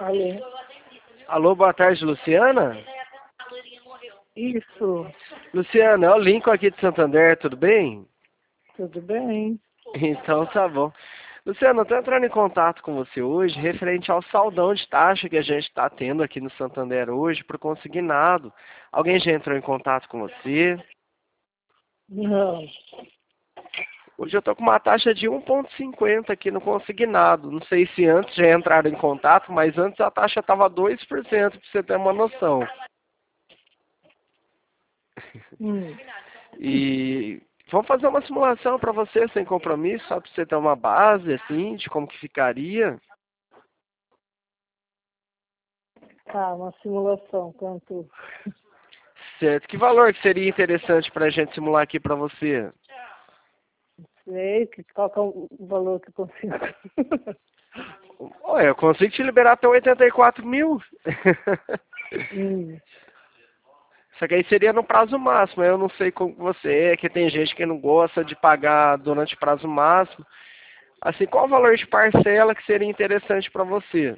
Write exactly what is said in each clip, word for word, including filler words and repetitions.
Alô? Alô, boa tarde, Luciana? Isso, Luciana, é o Lincoln aqui de Santander, tudo bem? tudo bem? Então tá bom. Luciana, eu tô entrando em contato com você hoje referente ao saldão de taxa que a gente está tendo aqui no Santander hoje para o consignado. Alguém já entrou em contato com você? Não. Hoje eu tô com uma taxa de um vírgula cinquenta aqui no consignado. Não sei se antes já entraram em contato, mas antes a taxa estava dois por cento, para você ter uma noção. Hum. E vamos fazer uma simulação para você sem compromisso, só para você ter uma base assim de como que ficaria. Tá, uma simulação, quanto? Certo. Que valor que seria interessante para a gente simular aqui para você? Sei, que, qual que é o valor que eu consigo? Olha, eu consigo te liberar até oitenta e quatro mil. hum. Só que aí seria no prazo máximo. Eu não sei como você é, que tem gente que não gosta de pagar durante o prazo máximo. Assim, qual o valor de parcela que seria interessante para você?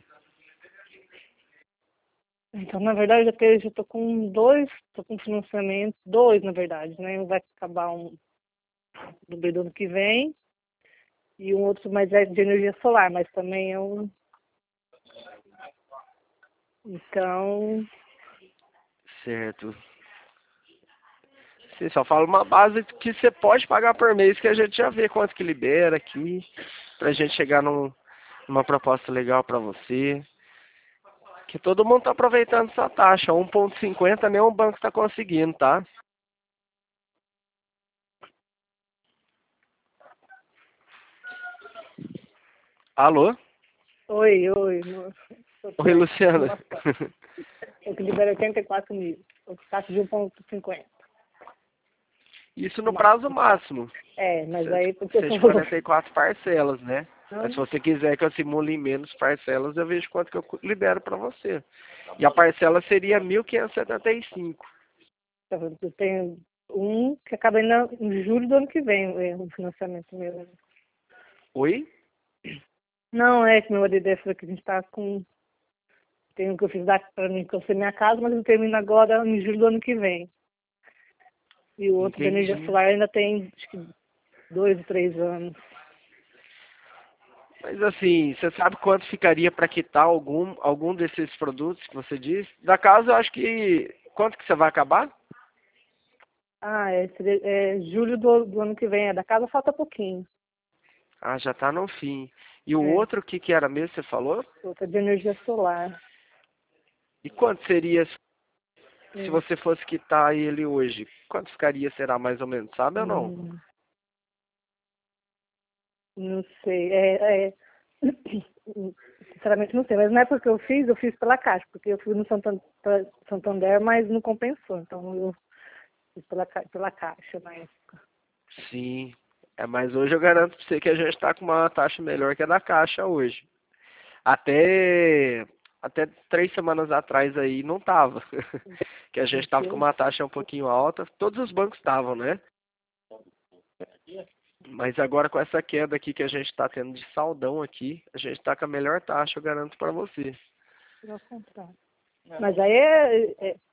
Então, na verdade, eu tenho- já tô com dois, tô com financiamento, dois, na verdade, né? Um vai acabar um do meio do ano que vem e um outro mais é de energia solar, mas também é um... Então, Certo. Sim, só fala uma base que você pode pagar por mês, que a gente já vê quanto que libera aqui, pra gente chegar num, numa proposta legal pra você. Que todo mundo tá aproveitando essa taxa, um vírgula cinquenta nenhum banco tá conseguindo, tá? Alô? oi, oi, moço. Tô Oi, certo, Luciana. simulação. Eu que libero oitenta e quatro mil, eu taxa de um vírgula cinquenta. Isso no prazo máximo. É, mas aí porque eu cento tô e quarenta e quatro parcelas, né? Mas se falando, você quiser que eu simule em menos parcelas, eu vejo quanto que eu libero pra você. E a parcela seria mil quinhentos e setenta e cinco. eu tenho um que acaba indo em julho do ano que vem, é, o financiamento meu. Oi? Não, é que meu marido falou que a gente tá com. Tem um que eu fiz dar pra mim, que eu sei minha casa, mas eu termino agora em julho do ano que vem. E o outro da energia Entendi. solar ainda tem, acho que, dois ou três anos. Mas assim, você sabe quanto ficaria para quitar algum, algum desses produtos que você disse? Da casa, eu acho que... Quanto que você vai acabar? Ah, é, seria- é julho do, do ano que vem. É, da casa falta pouquinho. Ah, já tá no fim. E o É, outro, o que que era mesmo, você falou? outra de energia solar. E quanto seria se Hum, você fosse quitar ele hoje? Quanto ficaria, será, mais ou menos? Sabe ou não? hum, não sei. É, é, sinceramente não sei, mas na época que eu fiz, eu fiz pela Caixa, porque eu fui no Santander, Santander mas não compensou. Então eu fiz pela, Ca- pela Caixa na época. Sim. É, mas hoje eu garanto pra você que a gente tá com uma taxa melhor que a da Caixa hoje. Até, até três semanas atrás aí não tava. Que a gente tava com Porque, uma taxa um pouquinho alta. Todos os bancos estavam, né? Mas agora com essa queda aqui que a gente está tendo de saldão aqui, a gente está com a melhor taxa, eu garanto para você. ao contrário. Mas aí é, é.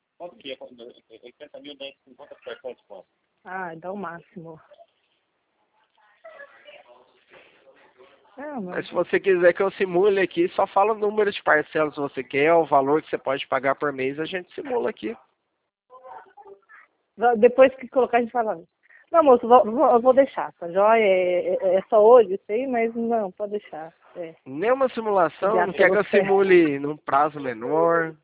Ah, dá o máximo. É, Mas mas. se você quiser que eu simule aqui, só fala o número de parcelas que você quer, o valor que você pode pagar por mês, a gente simula aqui. Depois que colocar, a gente fala. Não, moço, vou, vou, eu vou deixar, tá joia? É, é, é só hoje, sei, mas não, pode deixar. É, Nenhuma simulação, já não quer que pelo eu certo. simule num prazo menor.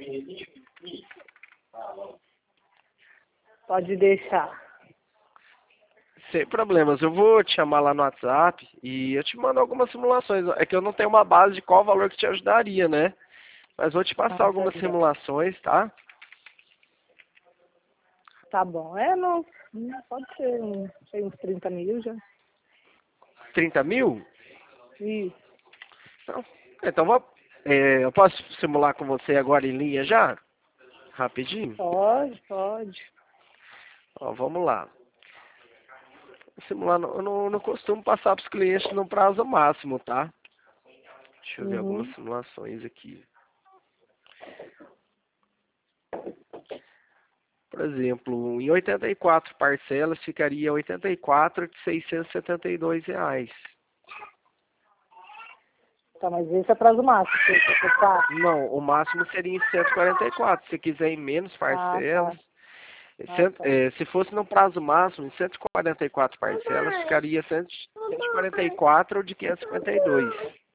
Pode deixar. Sem problemas, eu vou te chamar lá no WhatsApp e eu te mando algumas simulações. É que eu não tenho uma base de qual valor que te ajudaria, né? Mas vou te passar Ah, tá, algumas simulações, tá? tá bom. É, não, não pode ser um, sei, uns trinta mil já. trinta mil? Isso. Então, então vou, é, eu posso simular com você agora em linha já? Rapidinho? Pode, pode. Ó, vamos lá. Simular, não- eu não, não costumo passar para os clientes no prazo máximo, tá? Deixa eu ver algumas Uhum. simulações aqui. Por exemplo, em oitenta e quatro parcelas ficaria oitenta e quatro de seiscentos e setenta e dois reais. Tá, mas esse é prazo máximo. Se você tá... Não, o máximo seria em cento e quarenta e quatro. Se quiser em menos parcelas, Ah, tá. Ah, cento- tá. é, se fosse no prazo máximo, em cento e quarenta e quatro parcelas, ficaria cento e quarenta e quatro de quinhentos e cinquenta e dois.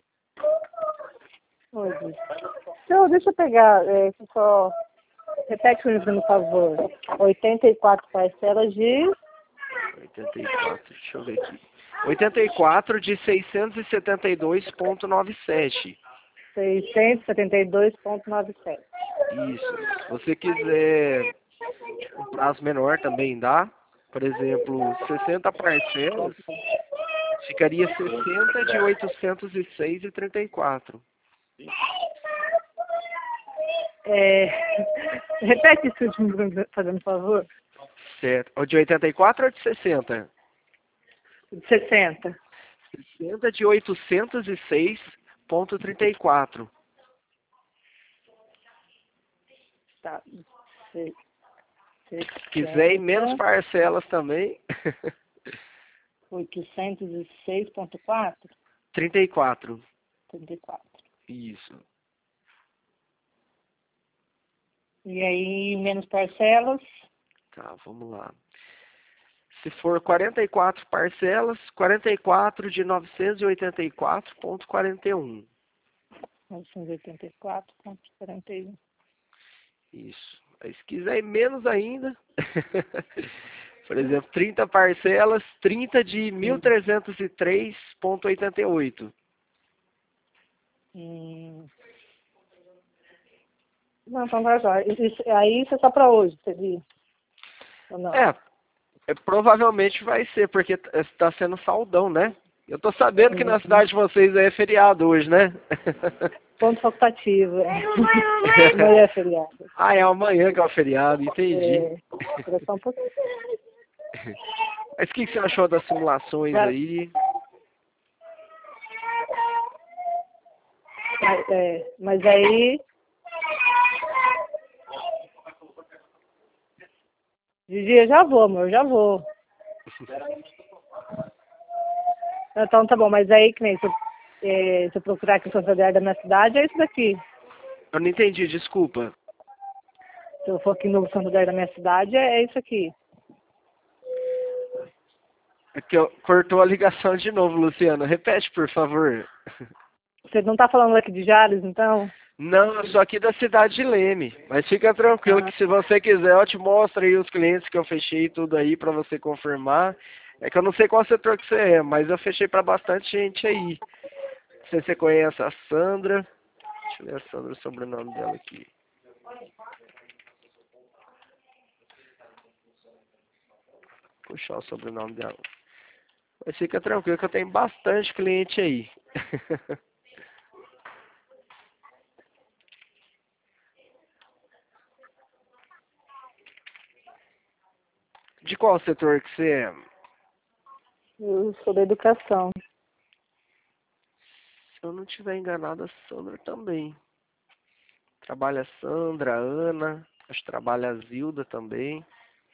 Oi, Luiz. Então, deixa eu pegar, é, só... Repete para mim, por favor. oitenta e quatro parcelas de... oitenta e quatro, deixa eu ver aqui. oitenta e quatro de seiscentos e setenta e dois vírgula noventa e sete. seiscentos e setenta e dois vírgula noventa e sete. Isso. Se você quiser um prazo menor também dá. Por exemplo, sessenta parcelas, ficaria sessenta de oitocentos e seis vírgula trinta e quatro. É... Repete esse último, fazendo favor. Certo. O de oitenta e quatro ou de sessenta? De sessenta. sessenta de oitocentos e seis vírgula trinta e quatro. Tá. Se... Se quiser em menos parcelas também. oitocentos e seis vírgula quatro? trinta e quatro. trinta e quatro. Isso. E aí, menos parcelas? Tá, vamos lá. Se for quarenta e quatro parcelas, quarenta e quatro de novecentos e oitenta e quatro vírgula quarenta e um. novecentos e oitenta e quatro vírgula quarenta e um. Isso. Aí, se quiser ir menos ainda, por exemplo, trinta parcelas, trinta de mil trezentos e três vírgula oitenta e oito. Hum. Não, então vai já. Isso, aí isso é só para hoje, seria? Ou não? É, é, provavelmente vai ser, porque está sendo saldão, né? Eu tô sabendo que na cidade de vocês é feriado hoje, né? Ponto facultativo. Amanhã é feriado. Ah, é amanhã que é o feriado, entendi. É, era só um pouquinho. Mas o que que você achou das simulações Já- aí? Mas, é, mas aí... Gigi, eu já vou, amor, já vou. Então tá bom, mas aí que nem se eu, é, se eu procurar aqui o Santo André da minha cidade, é isso daqui. Eu não entendi, desculpa. Se eu for aqui no Santo André da minha cidade, é, é isso aqui. É que eu, cortou a ligação de novo, Luciano. Repete, por favor. Você não tá falando aqui de Jales, então? Não, eu sou aqui da cidade de Leme. Mas fica tranquilo Ah. que se você quiser, eu te mostro aí os clientes que eu fechei tudo aí pra você confirmar. É que eu não sei qual setor que você é, mas eu fechei pra bastante gente aí. Não sei se você conhece a Sandra. Deixa eu ver a Sandra, o sobrenome dela aqui. Puxar o sobrenome dela. Mas fica tranquilo que eu tenho bastante cliente aí. De qual setor que você é? Eu sou da educação. Se eu não estiver enganado, a Sandra também. Trabalha a Sandra, a Ana, acho que trabalha a Zilda também.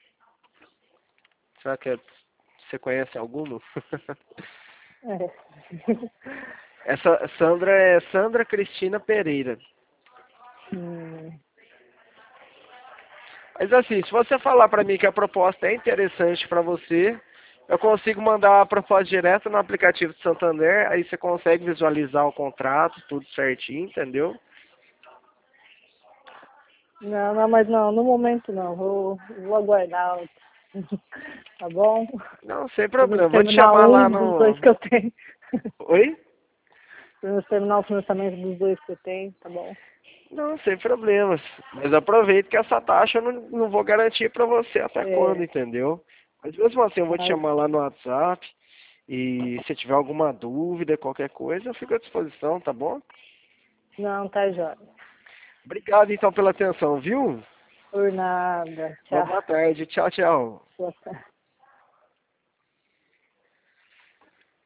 Será que é- você conhece alguma? É. Essa Sandra é Sandra Cristina Pereira. Hum. Mas assim, se você falar pra mim que a proposta é interessante pra você, eu consigo mandar a proposta direto no aplicativo de Santander, aí você consegue visualizar o contrato, tudo certinho, entendeu? Não, não, mas não, no momento não. Vou, vou aguardar. Tá bom? Não, sem Vamos problema. Vou te terminar chamar lá um dos dois no... que eu tenho. Oi? Vamos terminar o financiamento dos dois que eu tenho, tá bom? Não, sem problemas. Mas aproveita que essa taxa eu não, não vou garantir pra você até É, quando, entendeu? Mas mesmo assim, eu vou te mas, chamar lá no WhatsApp. E se tiver alguma dúvida, qualquer coisa, eu fico à disposição, tá bom? não, tá jóia. Obrigado então pela atenção, viu? Por nada. Uma Tchau. boa tarde. Tchau, tchau. Boa tarde.